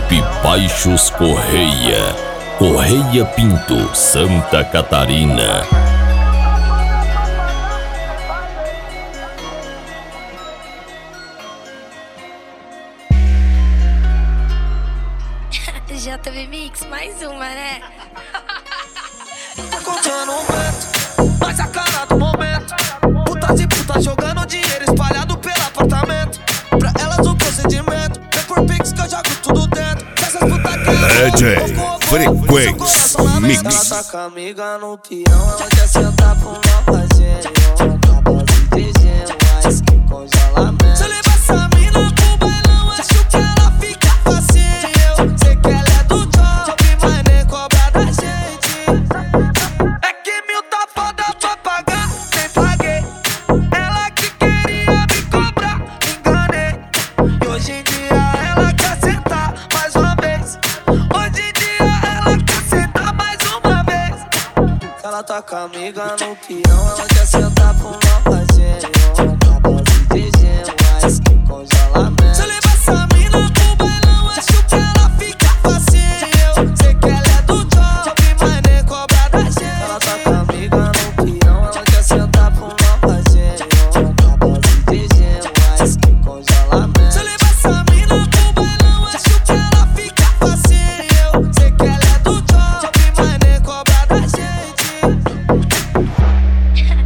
Top Baixos Correia, Correia Pinto, Santa Catarina. JB Mix, mais uma, né? Contando um vento, mas a cara do momento. Putas e putas jogando dinheiro espalhado pelo apartamento. Pra elas o procedimento é por Pix que eu jogo tudo dentro. Essas putas que DJ Frequência Mix. Ela tá com a amiga no peão, ela quer sentar pro mal fazer. Uma dose de gelo, mas que congelamento. Se eu levar essa mina pro bailão, acho que ela fica facinho. Eu sei que ela é do top, mas nem cobra da gente. É que mil tá foda pra pagar, nem paguei. Ela que queria me cobrar, enganei. E hoje em dia ela quer sentar mais uma vez. Hoje em dia ela quer sentar mais uma vez. Ela tá com a amiga no peão, ela quer sentar pro mal fazer.